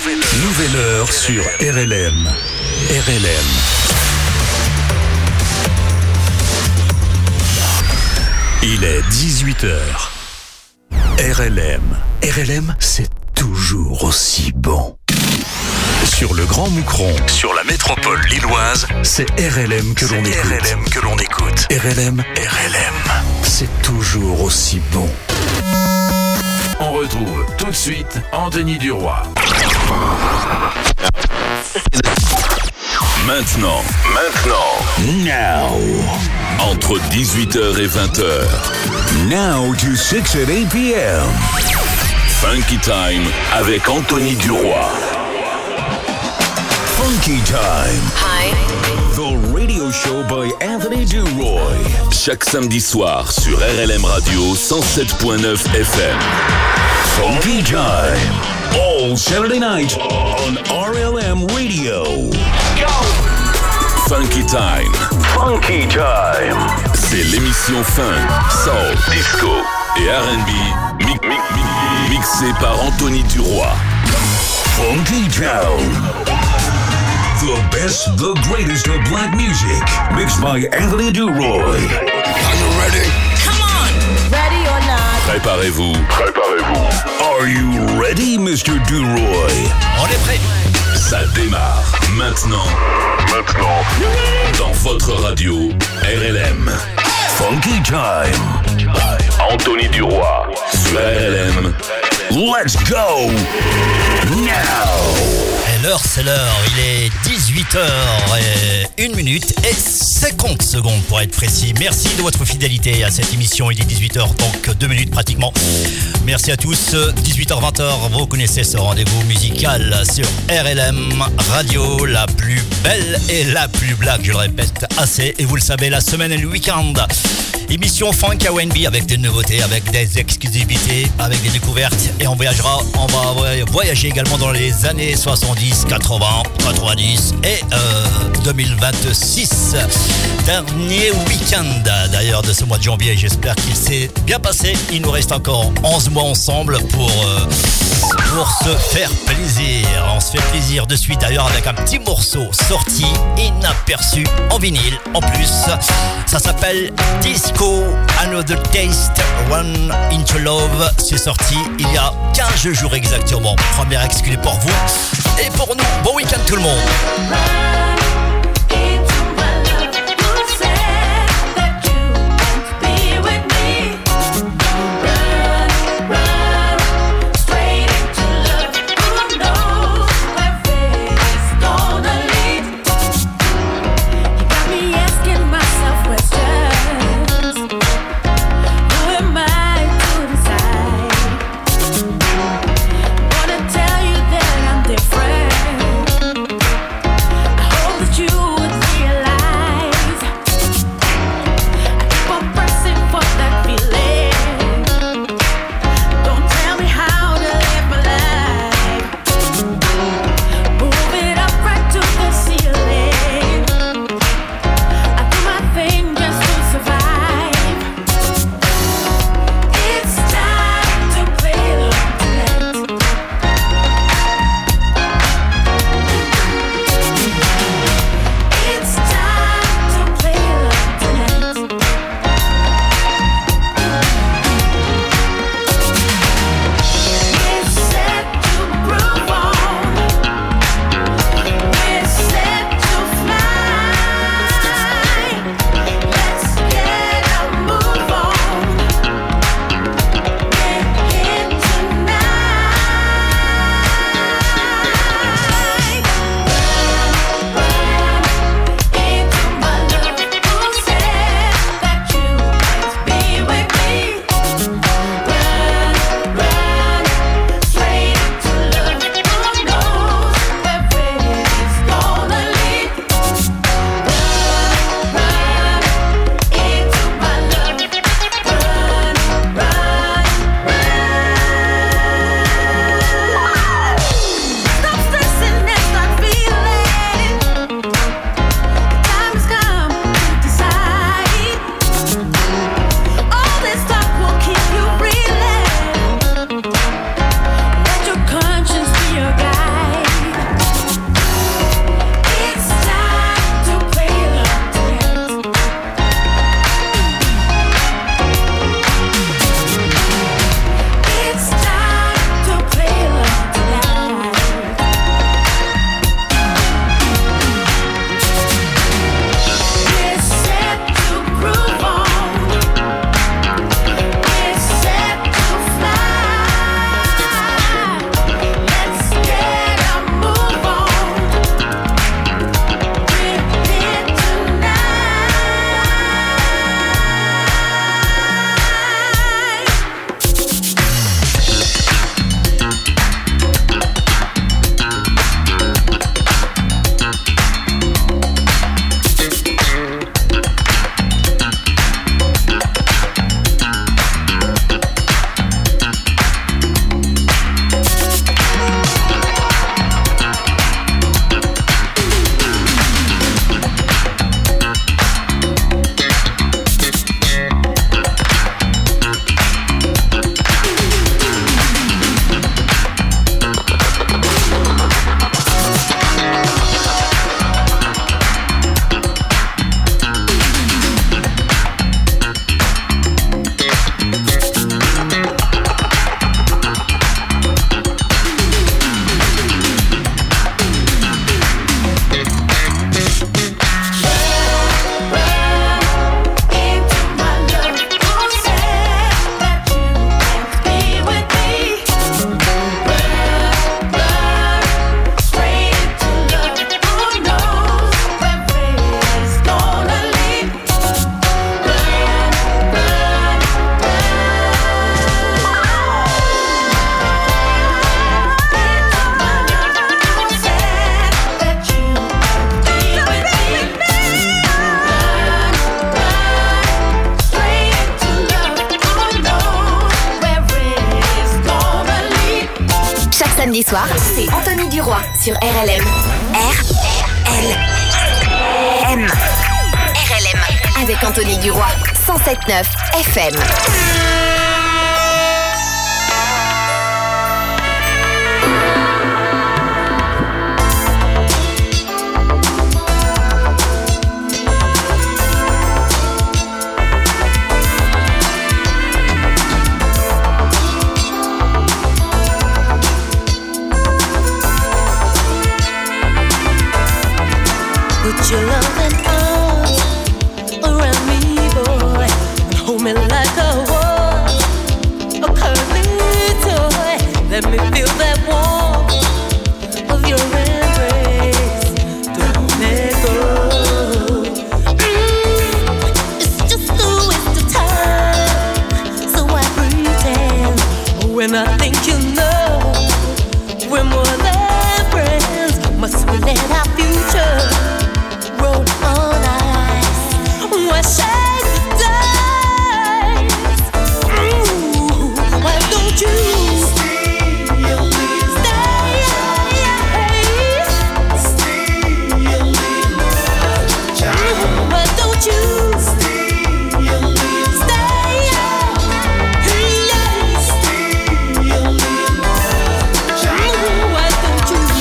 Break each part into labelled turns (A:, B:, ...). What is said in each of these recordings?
A: Nouvelle heure sur RLM. RLM. Il est 18h. RLM. RLM, c'est toujours aussi bon. Sur le Grand Moucron, sur la métropole lilloise, c'est RLM que l'on écoute. RLM que l'on écoute. RLM, c'est toujours aussi bon.
B: On retrouve tout de suite Anthony Duroy.
A: Maintenant. Now. Entre 18h et 20h. Now to 6 at 8 p.m. Funky Time avec Anthony Duroy. Funky Time.
C: Hi.
A: The radio show by Anthony Duroy. Chaque samedi soir sur RLM Radio 107.9 FM. Funky Time. All Saturday night on RLM Radio. Go! Funky Time. Funky Time. C'est l'émission funk, soul, disco et R&B mixée par Anthony Duroy. Funky Town. The best, the greatest of black music. Mixed by Anthony Duroy. Are you ready?
C: Come on! Ready or not?
A: Préparez-vous. Are you ready, Mr. Duroy?
D: On est prêt.
A: Ça démarre maintenant. Dans votre radio RLM. Funky Time. Anthony Duroy sur RLM. Let's go now.
D: C'est l'heure, il est 18h01 et 50 secondes pour être précis. Merci de votre fidélité à cette émission, il est 18h, donc 2 minutes pratiquement. Merci à tous, 18h-20h, vous connaissez ce rendez-vous musical sur RLM Radio, la plus belle et la plus blague, je le répète assez, et vous le savez, la semaine et le week-end. Émission Funk R&B avec des nouveautés, avec des exclusivités, avec des découvertes, et on va voyager également dans les années 70, 80, 90 et 2026. Dernier week-end d'ailleurs de ce mois de janvier, j'espère qu'il s'est bien passé. Il nous reste encore 11 mois ensemble pour se faire plaisir. On se fait plaisir de suite d'ailleurs avec un petit morceau sorti inaperçu en vinyle en plus. Ça s'appelle Disco Another Taste Run Into Love. C'est sorti il y a 15 jours exactement. Première exclue pour vous et pour nous. Bon week-end tout le monde.
E: Different. I hope soir, c'est Anthony Duroy sur RLM. RLM. Avec Anthony Duroy, 107.9 FM.
C: Put your loving arms around me, boy, and hold me like a a cuddly toy. Let me feel that warmth of your embrace. Don't let go. It's just a waste of time, so I pretend when I think you know we're more than friends. Must we let our future roll on ice? Why shake the dice? Why don't you stay? Why don't you stay? Why don't you?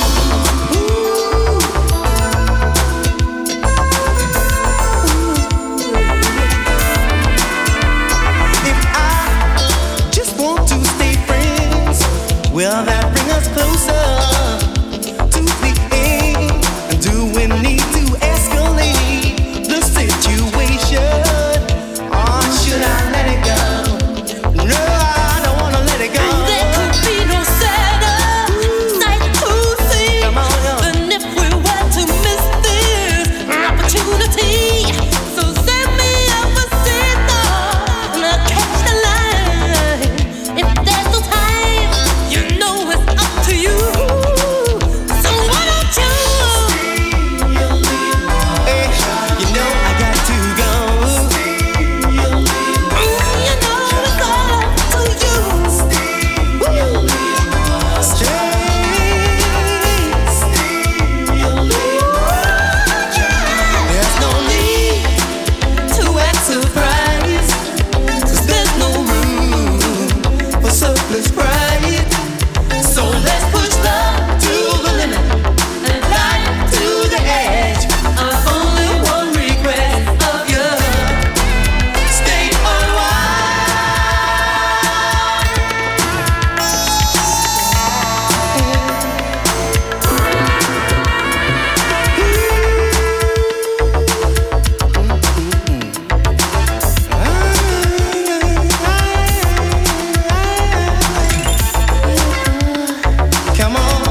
F: Will that bring us closer to the end? And do we need to escalate the situation? Or should I let it go? No, I don't wanna let it go.
C: There could be no sadder sight to see than if we were to miss this opportunity. So send me up a signal and I'll catch the line. If there's no time, you know it's up to you. So why don't you?
F: Hey, you know I got to go.
C: You know it's all up to you.
F: There's no need
C: To act surprised,
F: 'cause there's no room for surplus pride.
C: so let's push love to the limit and light to the edge. I've only one request of you: stay a while.
F: Come on.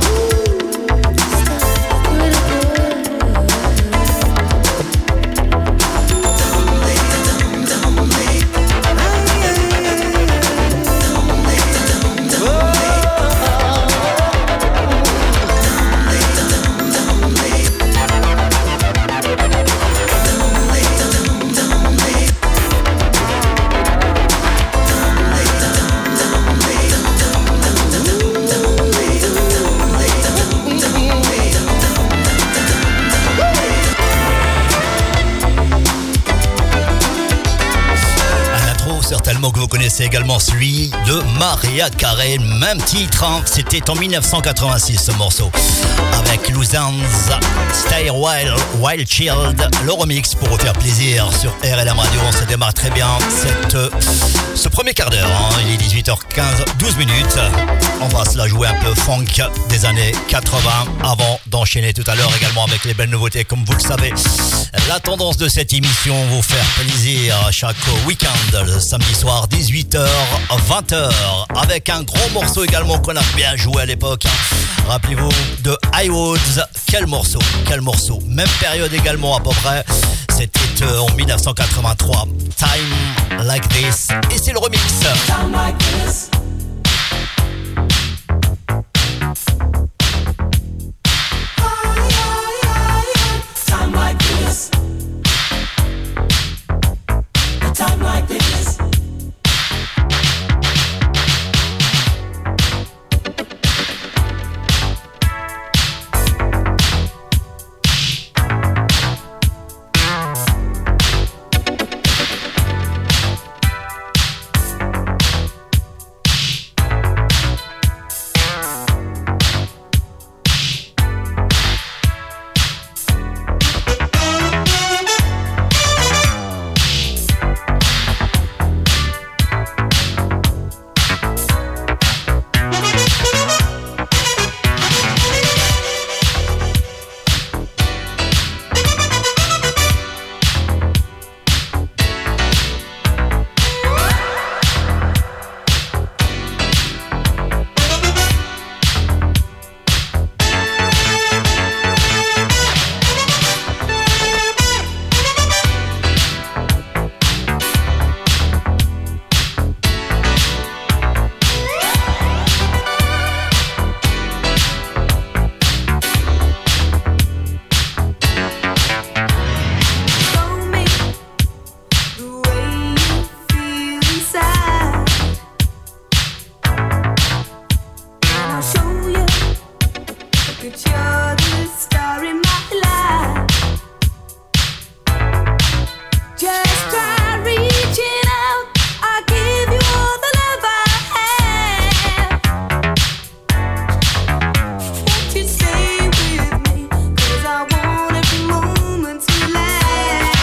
D: Un intro certainement que vous connaissez également, celui de Mariah Carey, même titre, hein. C'était en 1986 ce morceau, avec Luzan's Stay Wild Child, le remix pour vous faire plaisir sur RLM Radio. On se démarre très bien ce premier quart d'heure, hein. Il est 18h15, 12 minutes. On va se la jouer un peu funk des années 80 avant d'enchaîner tout à l'heure également avec les belles nouveautés. Comme vous le savez, la tendance de cette émission, vous faire plaisir chaque week-end, le samedi soir 18h, 20h, avec un gros morceau également qu'on a bien joué à l'époque, hein. Rappelez-vous de Highwoods. Quel morceau, même période également à peu près. C'était en 1983, Time Like This, et c'est le remix.
C: Time like this. Time like this. A time like this. that you're the star in my life. Just try reaching out, I'll give you all the love I have. Won't you stay with me, 'cause I want every moment to last.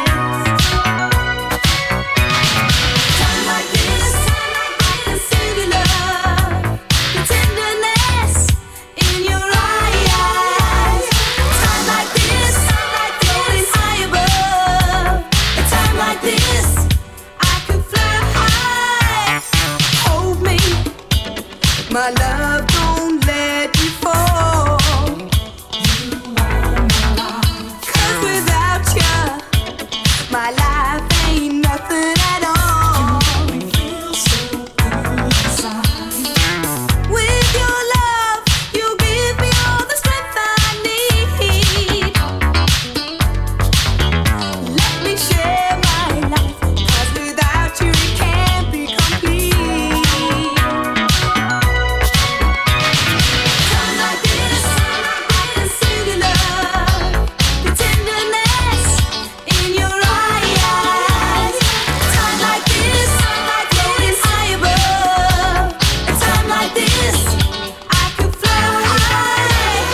C: Time like this, I can see the love, the tenderness in your eyes. Time like this, floating high above. A time like this, I could fly high. Hold me, my love, don't let me fall. 'Cause without you, my life ain't nothing at all. With your love, you give me all the strength I need. Let me share my life, 'cause without you it can't be complete. Time like this, I can see the love, the tenderness in your eyes. Time like this, floating high above. A time like this, I could fly high.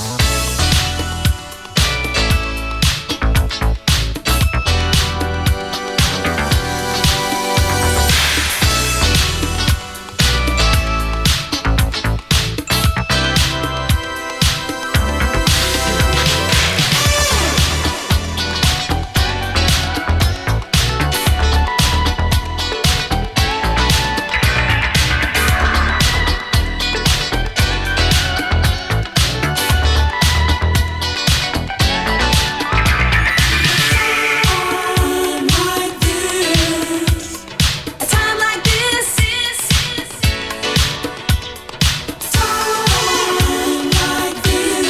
C: A time like this, time like this.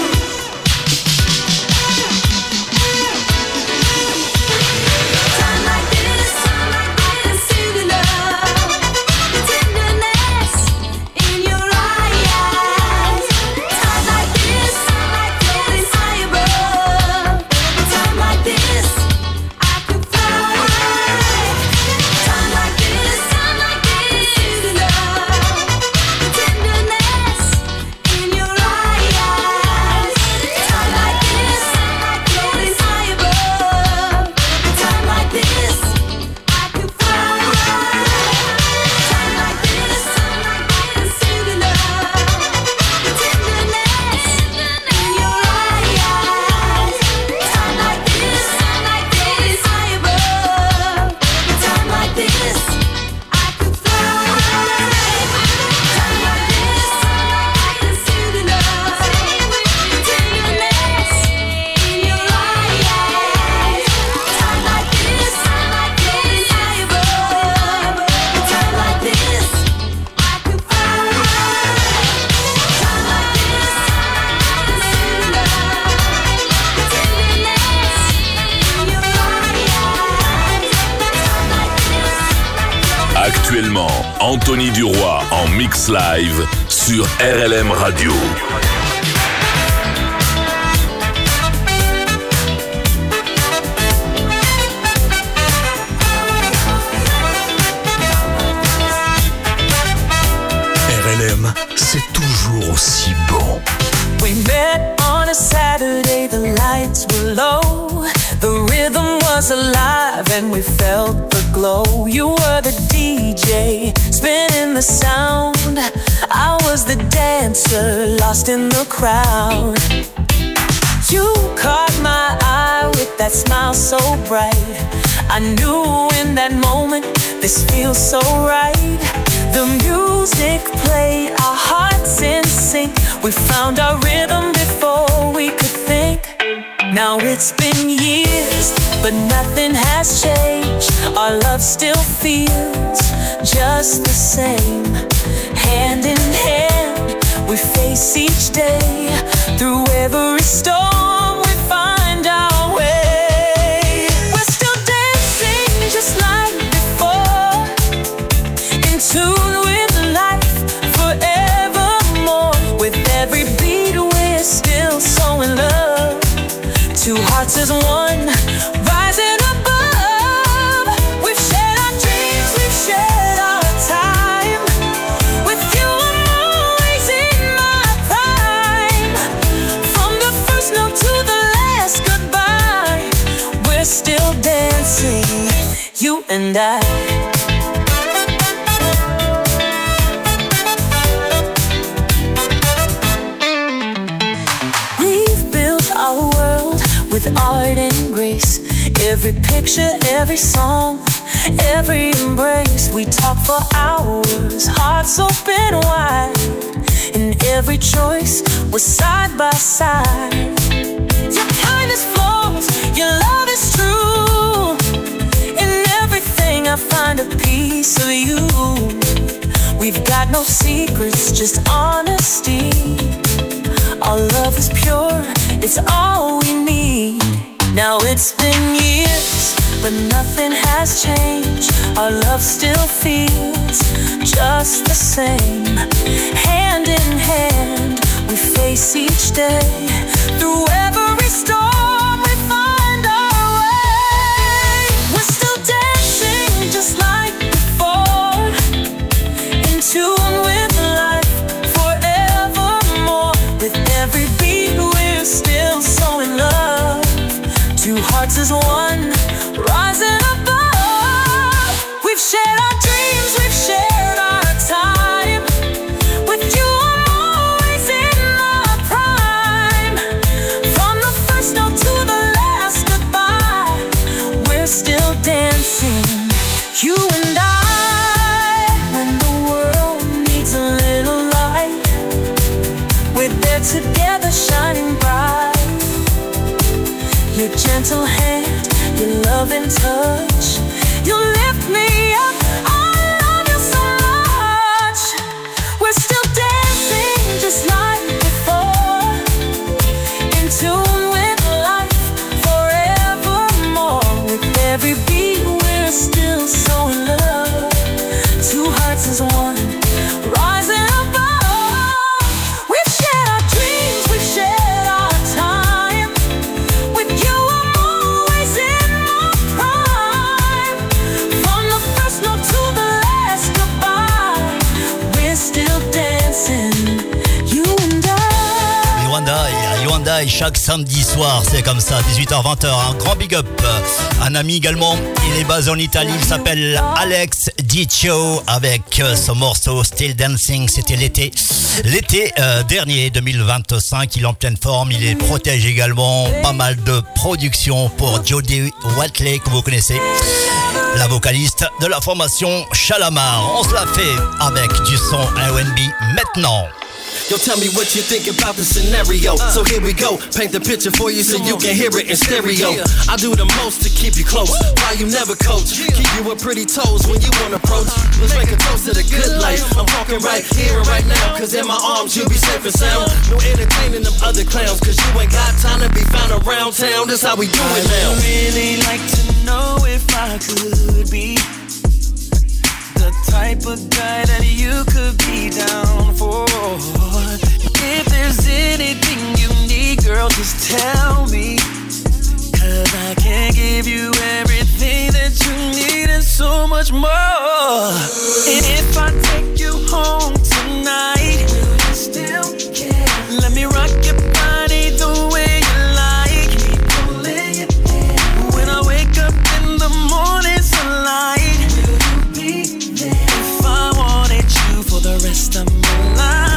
C: Time like this, I can see the love, the tenderness in your eyes. Time like this, floating high above. A time like this, I could fly high. Time like this, see the love, the tenderness in your eyes. Time like this, floating high above. A time like this, I could fly high. Time like this, see the love, the tenderness in your eyes. Time like this, floating high above. A time like this, I could fly high. Time like this, I can see the love, the tenderness in your eyes. Time like this, floating high above. A time like this, I could fly high. Time like this, I can see the love, the tenderness in your eyes. Time like this.
A: Actuellement, Anthony Duroy en mix live sur RLM Radio.
G: RLM, c'est toujours aussi bon.
C: We met on a Saturday, the lights were low. The rhythm was alive and we felt the glow. You were the DJ, spinning the sound. I was the dancer, lost in the crowd. You caught my eye with that smile so bright. I knew in that moment, this feels so right. The music played, our hearts in sync. We found our rhythm before we could think. Now it's been years, but nothing has changed. Our love still feels just the same. Hand in hand, we face each day. Through every storm, we find our way. We're still dancing just like before, in tune with life forevermore. With every beat as one, rising above. We've shared our dreams, we've shared our time. With you I'm always in my prime. From the first note to the last goodbye, we're still dancing, you and I. With art and grace, every picture, every song, every embrace. We talk for hours, hearts open wide. In every choice, we're side by side. Your kindness flows, your love is true. In everything I find a piece of you. We've got no secrets, just honesty. Our love is pure, it's all we need. Now it's been years, but nothing has changed. Our love still feels just the same. Hand in hand, we face each day. Through every storm, we find our way. We're still dancing just like before, in tune with life forevermore. With every beat, we're still so in love. Two hearts as one, rising above. We've shared our dreams, we've shared our time. With you I'm always in my prime. From the first note to the last goodbye, we're still dancing, you and I. When the world needs a little light, we're there together shining bright. Your gentle hand, your loving touch, you lift me up, I love you so much. We're still dancing just like before, in tune with life forevermore. With every beat we're still so in love. Two hearts as one, rising above. We've shared our dreams, we've shared our time. With you I'm always in my prime. From the first note to the last goodbye, we're still dancing, you and I.
D: Yuandai, chaque samedi soir, c'est comme ça, 18h-20h, un grand big up. Un ami également, il est basé en Italie, il s'appelle Alex Diccio avec son morceau Still Dancing, c'était l'été dernier 2025, il est en pleine forme, il protège également pas mal de productions pour Jodie Watley que vous connaissez, la vocaliste de la formation Shalamar. On se la fait avec du son R&B maintenant.
H: Yo, tell me what you think about the scenario. So here we go, paint the picture for you so you can hear it in stereo. I do the most to keep you close, while you never coach. Keep you with pretty toes when you wanna approach. Let's make a toast to the good life. I'm talking right here and right now, cause in my arms you'll be safe and sound. No entertaining them other clowns, cause you ain't got time to be found around town. That's how we do it now.
F: I'd really like to know if I could be the type of guy that you could be down for. If there's anything you need, girl, just tell me. Cause I can give you everything that you need and so much more. And if I take you home tonight, will you still care? Let me rock your body the way you like. Keep pulling your hair. When I wake up in the morning sunlight, will you be there? If I wanted you for the rest of my life,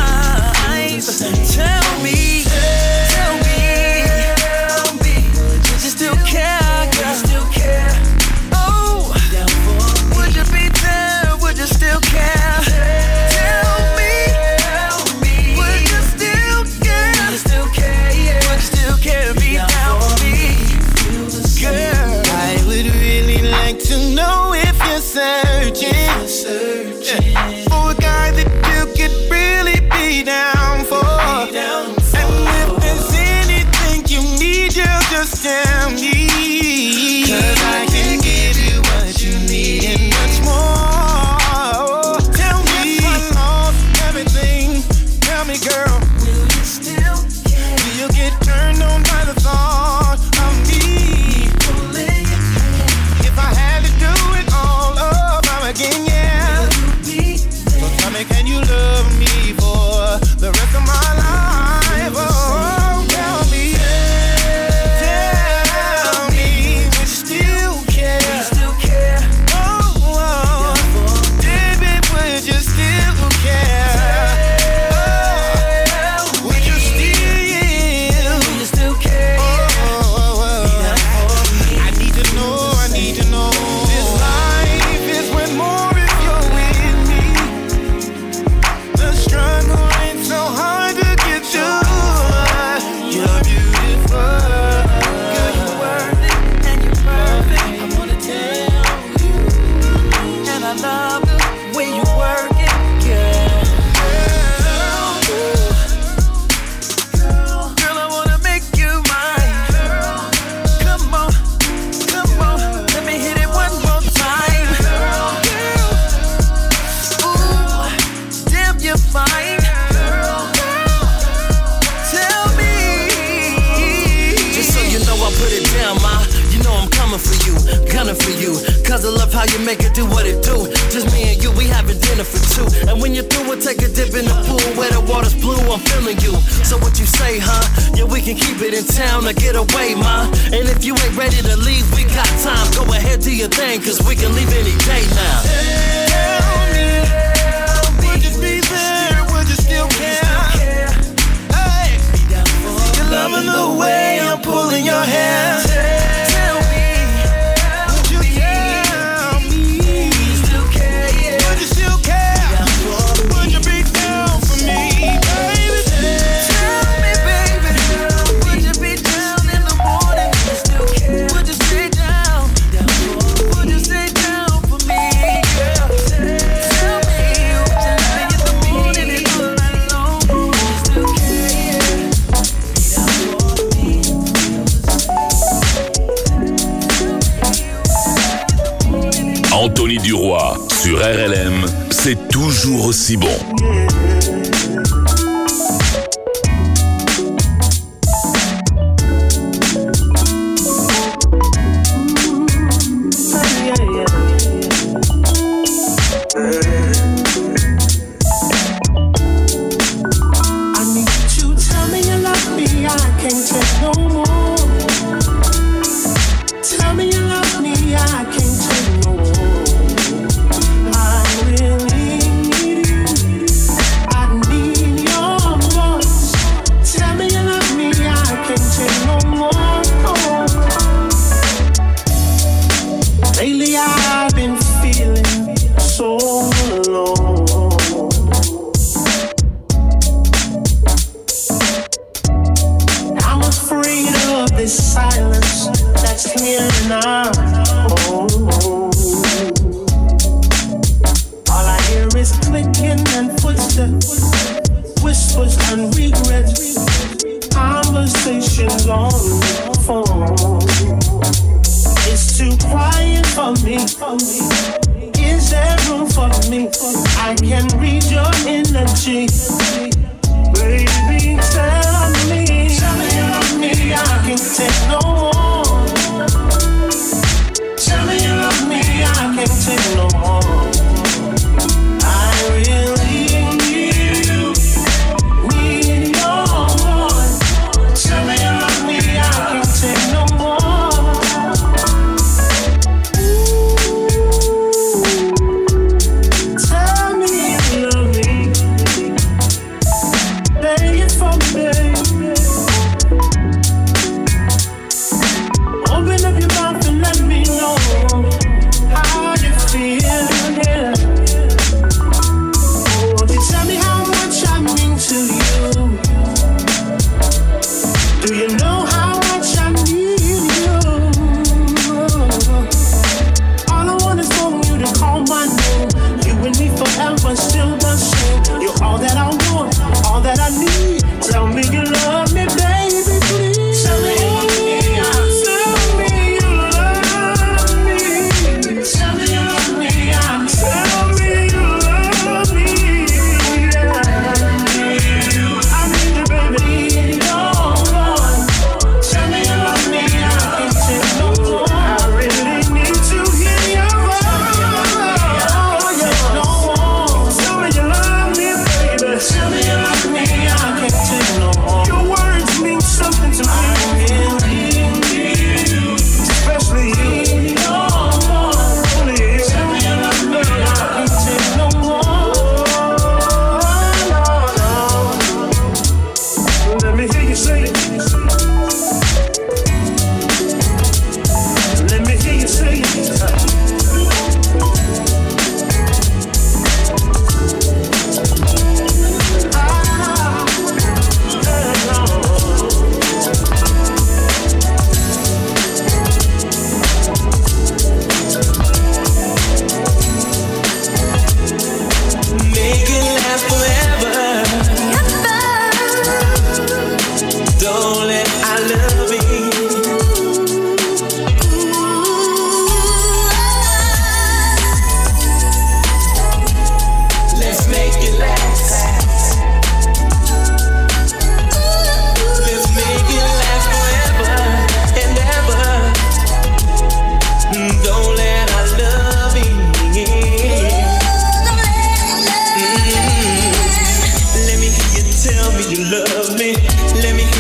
F: tell me, would you still care? Would you still care? Oh, would you be there? Would you still care? Tell me, would you still care?
H: for you, cause I love how you make it do what it do. Just me and you, we having dinner for two. And when you're through, we'll take a dip in the pool where the water's blue, I'm feeling you. So what you say, huh? Yeah, we can keep it in town or get away, ma. And if you ain't ready to leave, we got time. Go ahead, do your thing, cause we can leave any day now.
F: Tell me, would you be there? Would you still care? Hey, you're loving the way I'm pulling your hair. Tell me, would you tell me? Still care, yeah. Would you still care? Would you be down for me, baby? Tell me, baby, would you be down in the morning? Still care? Would you stay down? Would you stay down for me, girl? Tell me, would you stay in the morning and all night long? Still care?
A: Anthony Duroy sur RLM, c'est toujours aussi bon.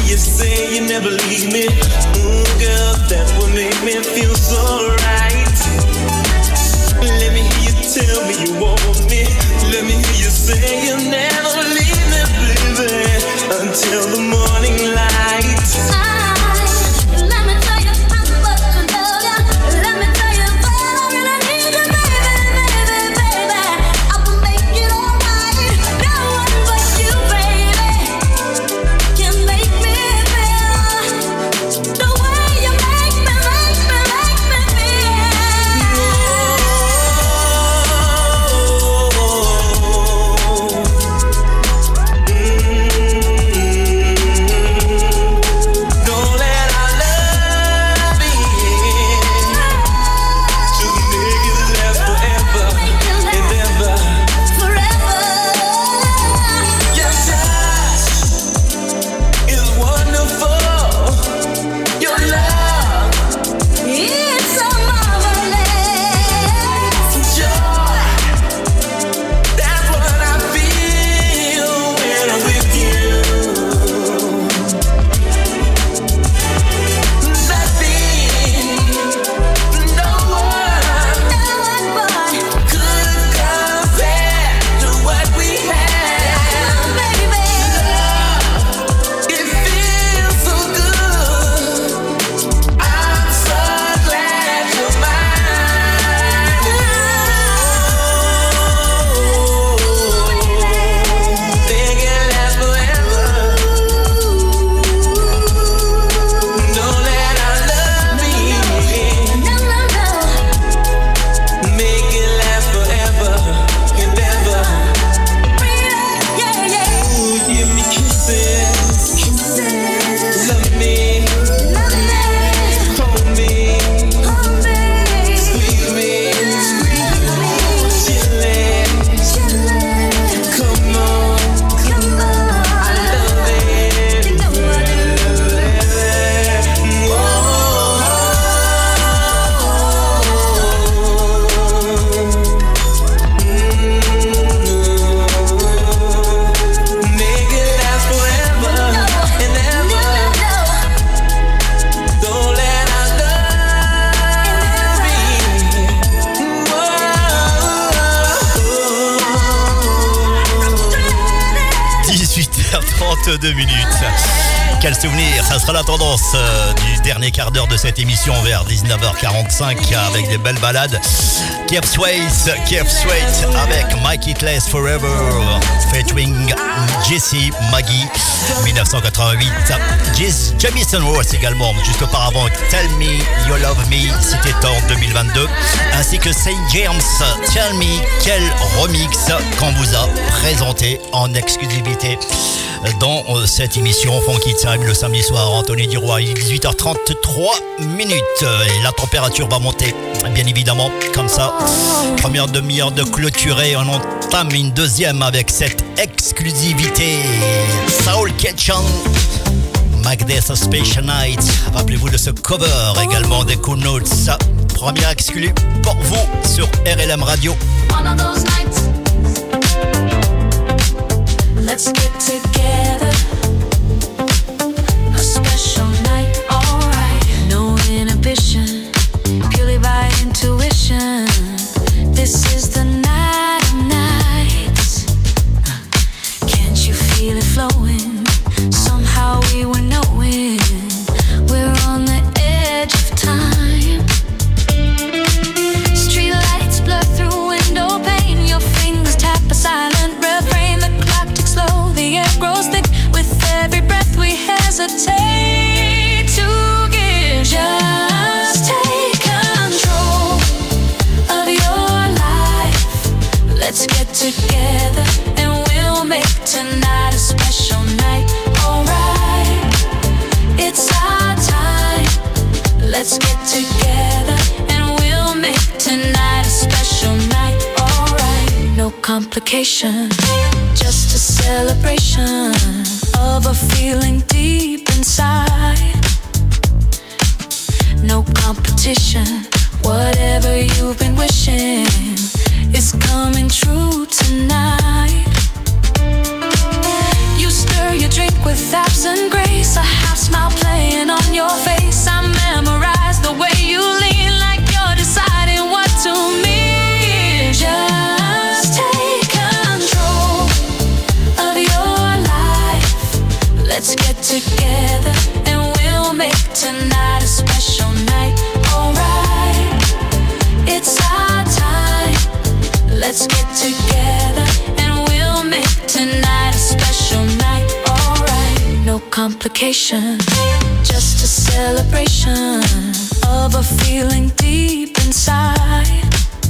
F: hear you say you never leave me. Girl, that would make me feel so right. Let me hear you tell me you want me. Let me hear you say you'll never leave me, baby, until the morning light.
D: Quel souvenir, ça sera la tendance du dernier quart d'heure de cette émission vers 19h45 avec des belles balades. Keep Sweat avec Make It Last Forever featuring Jessie Maggie 1988. Jamison Ross également, juste auparavant Tell Me You Love Me, c'était en 2022, ainsi que St. James Tell Me, quel remix qu'on vous a présenté en exclusivité dans cette émission Funky Time le samedi soir. Anthony Duroy, il est 18h33 et la température va monter bien évidemment comme ça. Première demi-heure de clôturée, on entame une deuxième avec cette exclusivité. Soul Kitchen, Magdalene Special Night. Rappelez-vous de ce cover également des Cool Notes. Première exclu pour vous sur RLM Radio.
I: One of those nights. Let's get together. A special night, alright. No inhibition, purely by intuition. This is the night of nights. Can't you feel it flowing? Somehow we were knowing we're on the edge of time. Street lights blur through window pane. Your fingers tap a silent refrain. The clock ticks slow, the air grows thick. With every breath we hesitate to give. Just take control of your life. Let's get together and we'll make tonight a special night. Alright, it's our time. Let's get together and we'll make tonight a special night. Alright, no complication, just a celebration of a feeling deep inside. No competition, whatever you've been wishing is coming true tonight. You stir your drink with absent grace. together and we'll make tonight a special night. Alright, it's our time. Let's get together and we'll make tonight a special night. Alright, no complication, just a celebration of a feeling deep inside.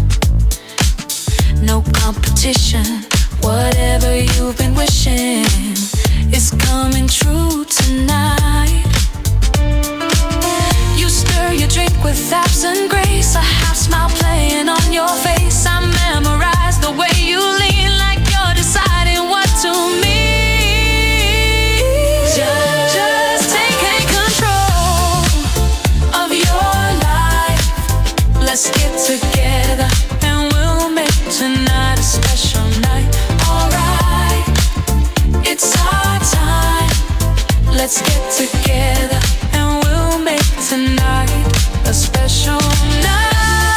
I: No competition, whatever you've been wishing is coming true tonight. You stir your drink with absent grace, a half smile playing on your face. I memorize the way you lean like you're deciding what to mean. Just taking control of your life. Let's get together and we'll make tonight a special night. Alright, it's our time. Let's get together and we'll make tonight a special night.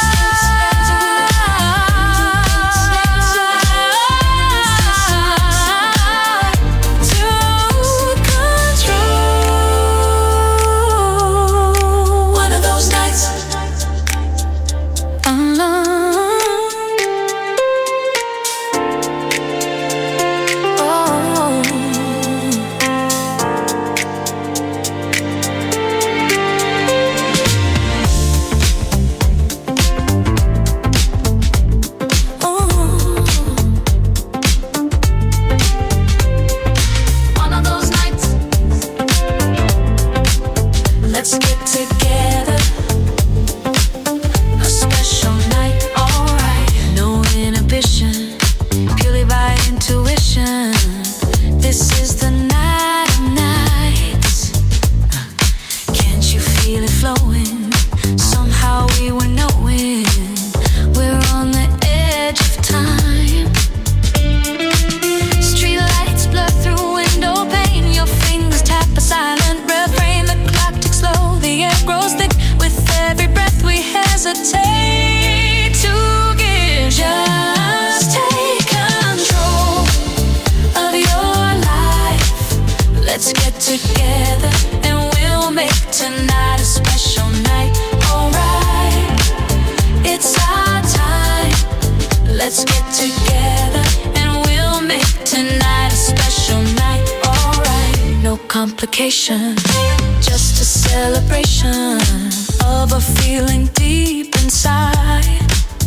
I: Just a celebration of a feeling deep inside.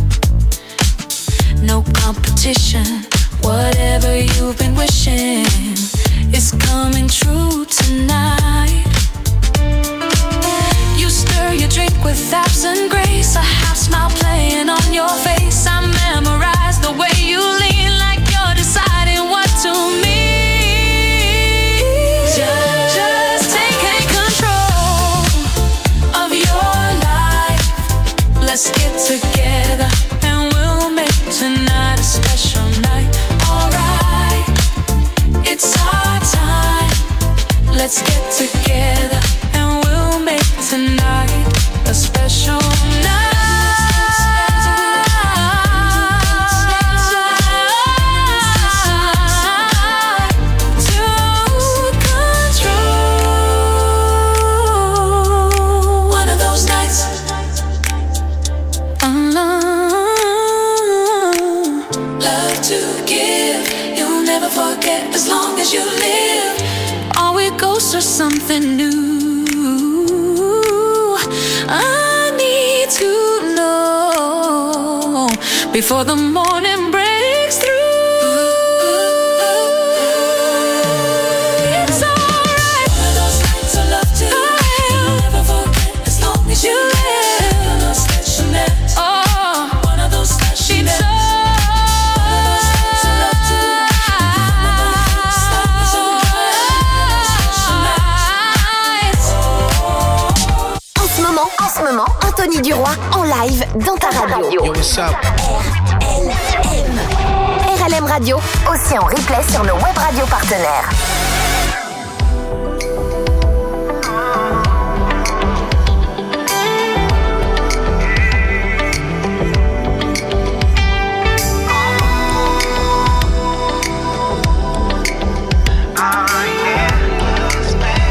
I: No competition, whatever you've been wishing is coming true tonight. You stir your drink with absent grace, a half smile playing on your face. I memorize the way you lean like you're deciding what to mean. Let's get together and we'll make tonight a special night. Alright, it's our time. Let's get together and we'll make tonight a special night. You live, are we ghosts or something new? I need to know before the morning breaks through. It's alright. One of those nights I love to you'll never forget as long as you live. One of those special nights. Oh, one of those special nights.
E: En ce moment, Anthony Duroy en live dans ta radio.
J: Yo, what's up?
E: RLM Radio, aussi en replay sur nos web radios partenaires.
F: I am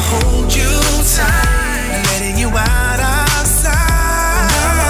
F: hold you tight, letting you out outside.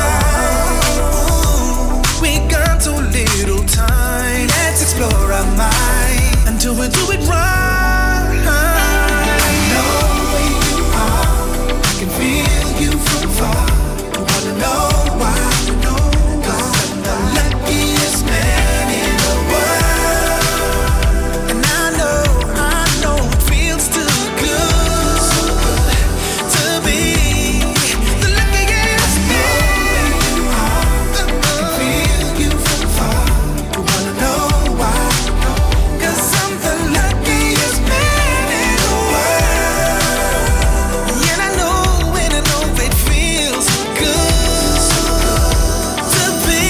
F: We got too little time. Let's explore our mind until we do it right. I know where you are. I can feel you from far. I wanna know why. You know, 'cause I'm the luckiest man in the world. And I know it feels too good to be the luckiest man. I can feel you from far. I wanna know why. 'Cause I'm the luckiest man in the world. And I know it feels good to be.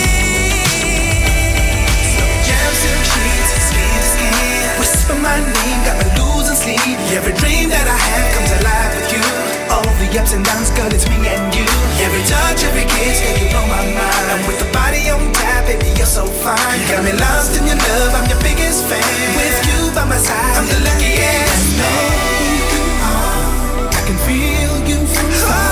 F: Jam silk sheets, skin to skin. Whisper my name, got me losing sleep. Every dream that I have comes alive with you. All the ups and downs, girl, it's me and you. Every touch, every kiss, girl, you blow my mind. And with the body on tap, baby, you're so fine. You got me lost in your love, I'm your biggest fan. With you by my side, I'm the luckiest man. I can feel you from far.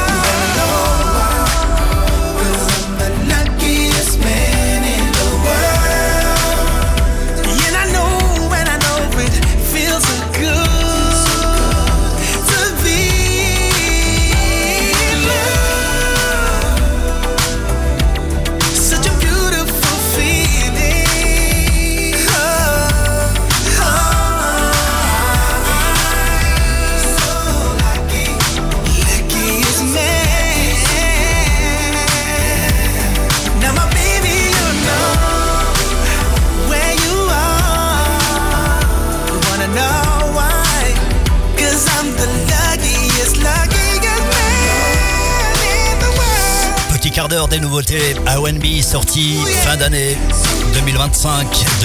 D: Quart d'heure des nouveautés R&B sorties fin d'année 2025,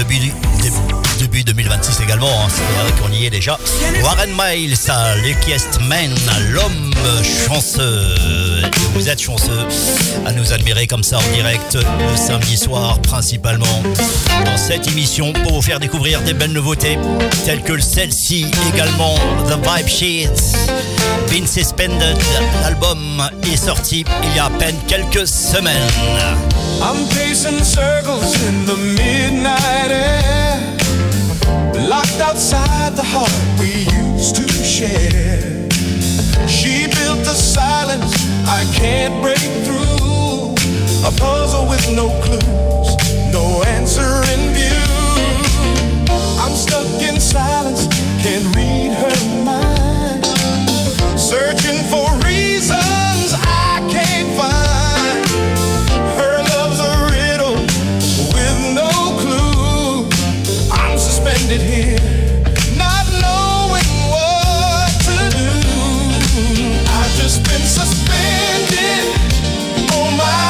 D: début 2026 également, hein, c'est-à-dire qu'on y est déjà. Warren Miles, Luckiest Man, l'homme chanceux. Vous êtes chanceux à nous admirer comme ça en direct le samedi soir, principalement dans cette émission pour vous faire découvrir des belles nouveautés telles que celle-ci également, The Vibe Sheets. Been Suspended, l'album est sorti il y a à peine quelques semaines.
J: I'm pacing circles in the midnight air, locked outside the heart we used to share. She built a silence I can't break through, a puzzle with no clues, no answer in view. I'm stuck in silence, can't read her mind, searching for reasons I can't find. Her love's a riddle with no clue. I'm suspended here, not knowing what to do. I've just been suspended, oh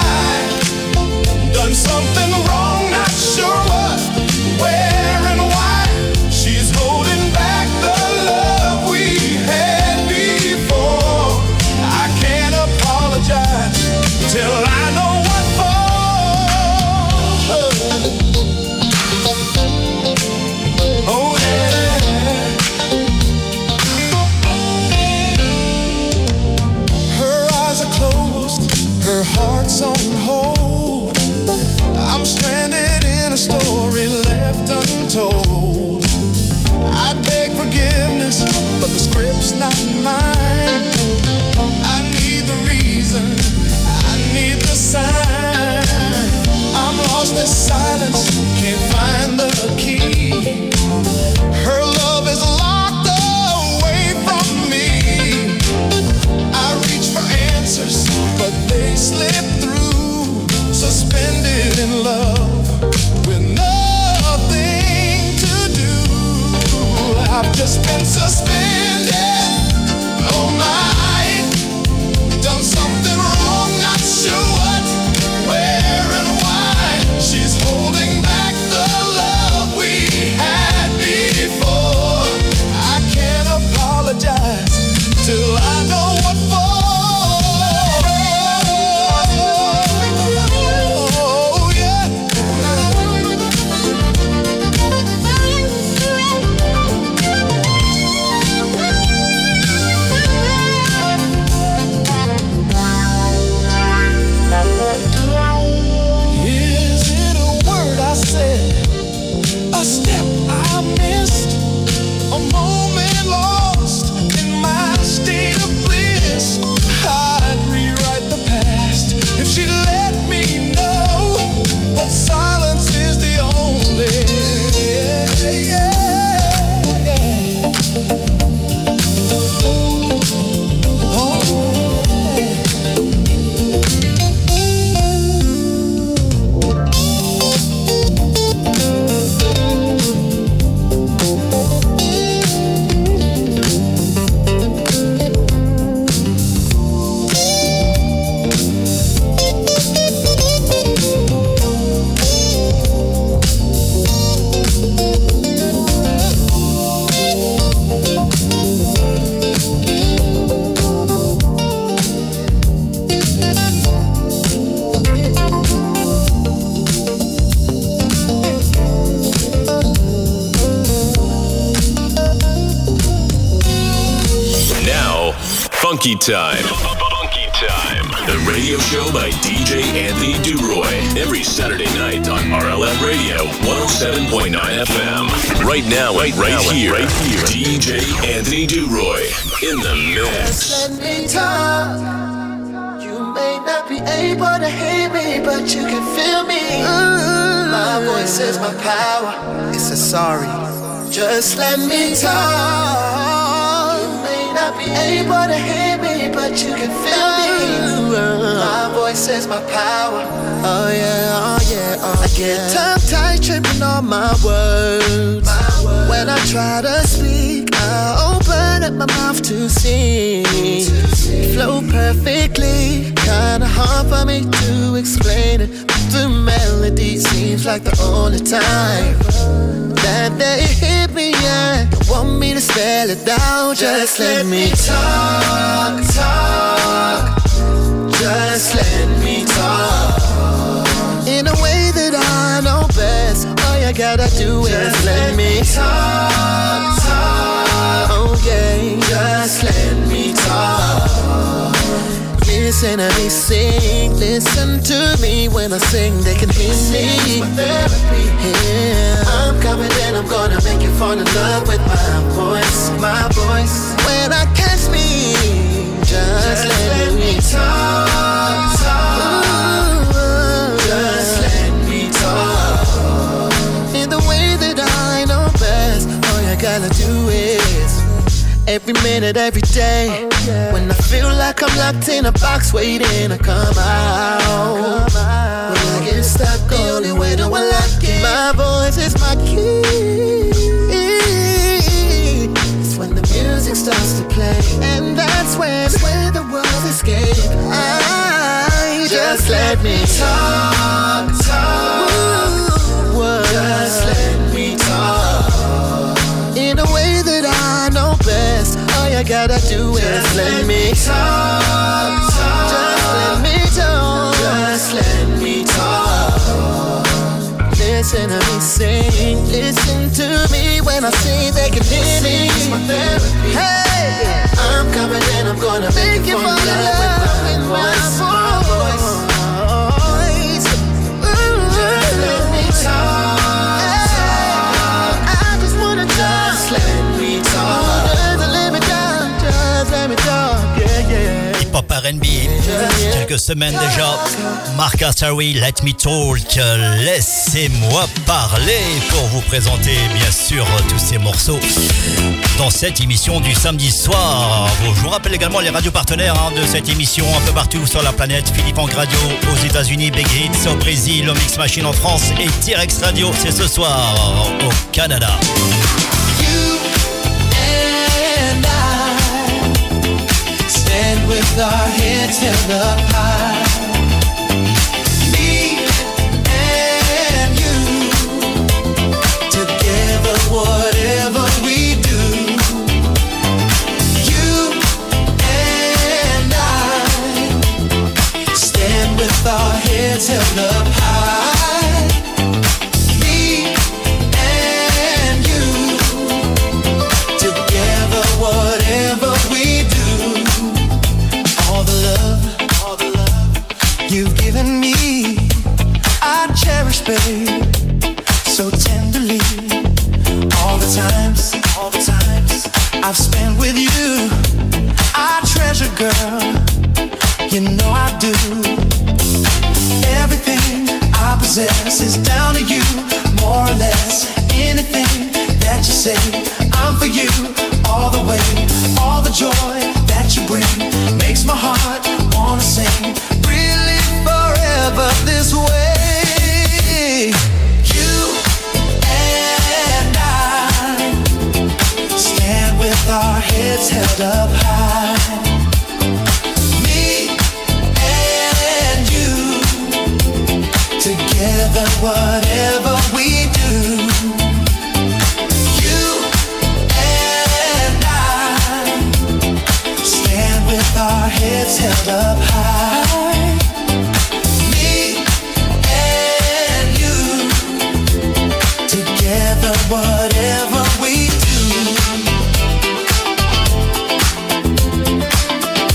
J: my, done something wrong, not sure what, where and why. She's holding back the love we had before. I can't apologize till I know what for. Oh yeah. Her eyes are closed, her heart's on hold. I'm stranded in a story left untold. I beg forgiveness, but the script's not mine. I need the reason, I need the sign. I'm lost in silence, can't find the key. Her love is locked away from me. I reach for answers, but they slip through. Suspended in love with nothing to do. I've just been suspended, oh my, done something wrong, not sure what, where and why. She's holding back the love we had before. I can't apologize till I know what for. Oh yeah.
A: Funky Time. Funky Time. The radio show by DJ Anthony DuRoy. Every Saturday night on RLM Radio 107.9 FM. Right now, right here. DJ Anthony DuRoy in the mix.
F: Just let me talk. You may not be able to hear me, but you can feel me. My voice is my power. It's a sorry. Just let me talk. You may not be able to hear me, but you can feel me. My voice is my power. Oh yeah, oh yeah, oh I get tongue-tied tripping on my words. When I try to speak, I open up my mouth to sing. Flow perfectly, kinda hard for me to explain it. But the melody seems like the only time that they hit me, yeah. Don't want me to spell it out. Just let me talk. Just let me talk in a way that I know best. All you gotta do is just let me talk. Oh yeah, just let me talk. Listen to me sing, listen to me when I sing, they can hear me. Yeah. I'm confident I'm gonna make you fall in love with my voice. When I catch me, just let me talk. Just let me talk in the way that I know best. All you gotta do is every minute, every day. When I feel like I'm locked in a box waiting to come out. When I get stuck, the only way to unlock it, my voice is my key. It's when the music starts to play, and that's when the world escape. Just let me talk. Just let me talk in a way that I know best. All you gotta do is let me talk. Just let me talk. Just let me talk. Listen to me sing. Listen to me when I sing. They can hear me. Hey, I'm confident I'm gonna make you fall in love with my voice. Just let me talk. I just wanna talk. Just let me talk.
D: Hip-hop R&B, quelques semaines déjà. Mark Asari, Let Me Talk, laissez-moi parler pour vous présenter bien sûr tous ces morceaux dans cette émission du samedi soir. Je vous rappelle également les radios partenaires de cette émission un peu partout sur la planète. Philippe Ang Radio aux États-Unis, Big Hits au Brésil, Mix Machine en France et T-Rex Radio, c'est ce soir au Canada.
F: Stand with our heads held up high. Me and you, together whatever we do. You and I, stand with our heads held up high. Me and you, together whatever we do. All the love you've given me, I cherish, babe, so tenderly. All the times I've spent with you, I treasure, girl, you know I do. Everything I possess is down to you, more or less. Anything that you say, I'm for you, all the way. All the joy that you bring makes my heart wanna sing. Really forever this way. You and I stand with our heads held up high. Me and you, together whatever we do. You and I stand with our heads held up high. Me and you, together whatever we do.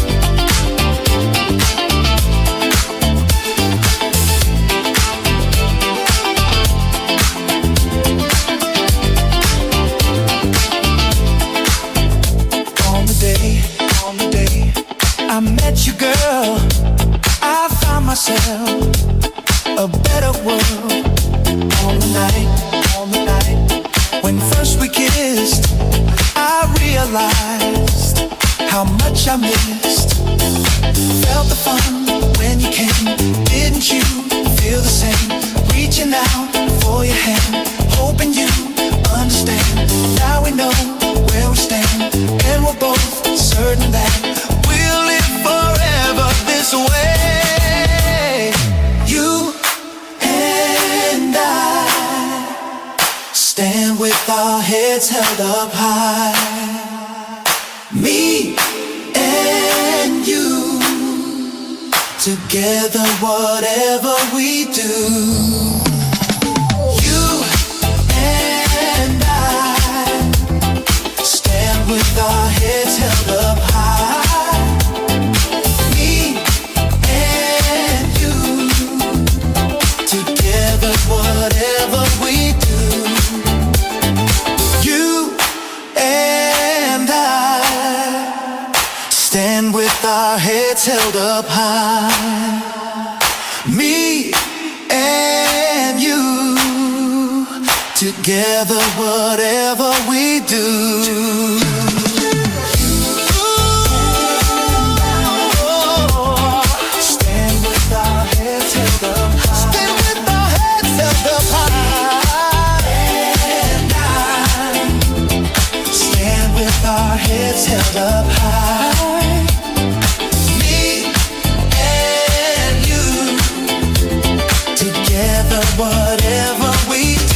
F: realized how much I missed. Felt the fun when you came. Didn't you feel the same? Reaching out for your hand, hoping you understand. Now we know where we stand, and we're both certain that we'll live forever this way. You and I stand with our heads held up high. Me and you, together whatever we do. You and I stand with our heads held up high. Me and you, together whatever we do. You and I stand with our heads held up high. Me and you, together whatever we do. Stand with our heads held up high. Stand with our heads held up high. And I stand with our heads held up high. Me and you, together whatever we do.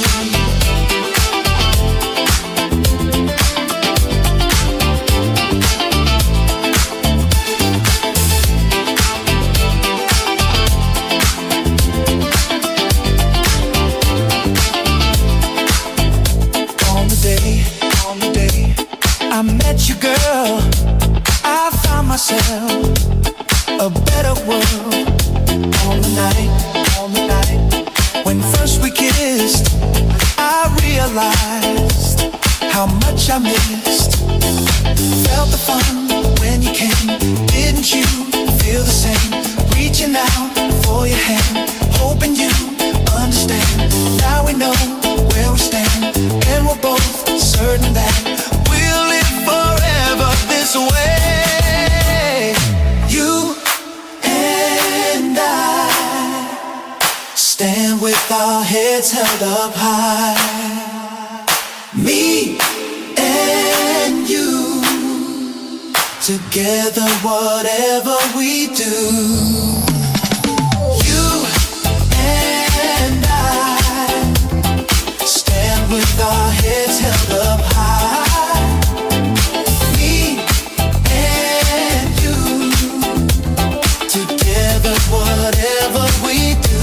F: On the day I met you, girl, I found myself a better world. On the night when first we kissed, I realized how much I missed. Felt the fun when you came. Didn't you feel the same? Reaching out for your hand, hoping you understand. Now we know where we stand, and we're both certain that we'll live forever this way. You and I stand with our heads held up high. Me and you, together whatever we do. You and I stand with our heads held up high. Me and you, together whatever we do.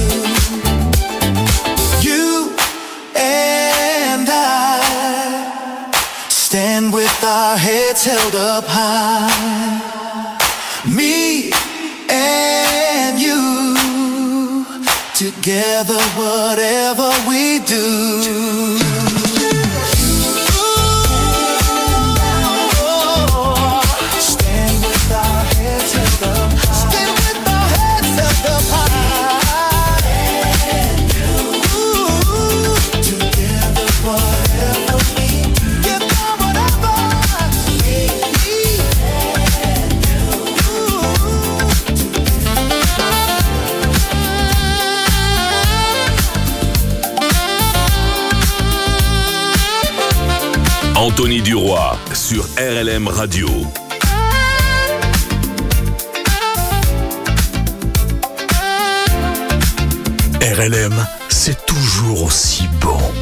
F: You and I stand with our heads held up high. Me and you, together whatever we do. Stand with our heads held up high. Stand with our heads held up high. And you, together whatever we do. Together whatever we do. And
A: Anthony Duroy sur RLM Radio.
G: RLM, c'est toujours aussi bon.